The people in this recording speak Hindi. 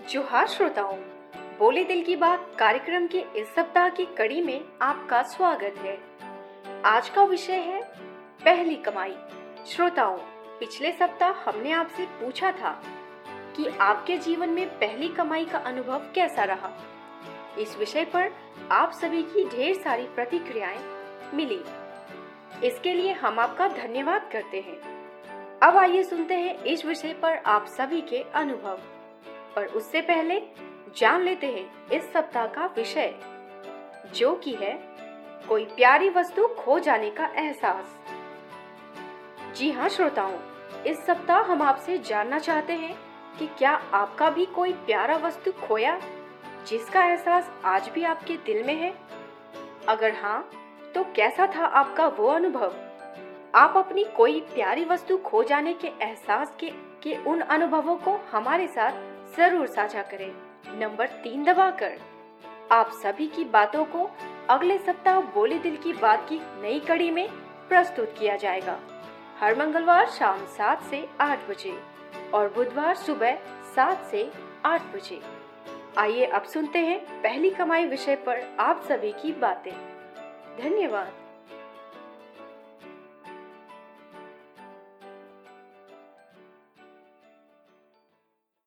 जोहार श्रोताओं, बोले दिल की बात कार्यक्रम के इस सप्ताह की कड़ी में आपका स्वागत है। आज का विषय है पहली कमाई। श्रोताओं, पिछले सप्ताह हमने आपसे पूछा था कि आपके जीवन में पहली कमाई का अनुभव कैसा रहा। इस विषय पर आप सभी की ढेर सारी प्रतिक्रियाएं मिली। इसके लिए हम आपका धन्यवाद करते हैं। अब आइए सुनते हैं इस विषय पर आप सभी के अनुभव। पर उससे पहले जान लेते हैं इस सप्ताह का विषय, जो कि है कोई प्यारी वस्तु खो जाने का एहसास। जी हाँ श्रोताओं, इस सप्ताह हम आपसे जानना चाहते हैं कि क्या आपका भी कोई प्यारा वस्तु खोया जिसका एहसास आज भी आपके दिल में है। अगर हाँ, तो कैसा था आपका वो अनुभव। आप अपनी कोई प्यारी वस्तु खो जाने के एहसास के उन अनुभवों को हमारे साथ जरूर साझा करें, नंबर 3 दबाकर। आप सभी की बातों को अगले सप्ताह बोले दिल की बात की नई कड़ी में प्रस्तुत किया जाएगा, हर मंगलवार शाम 7 से 8 बजे और बुधवार सुबह 7 से 8 बजे। आइए अब सुनते हैं पहली कमाई विषय पर आप सभी की बातें। धन्यवाद।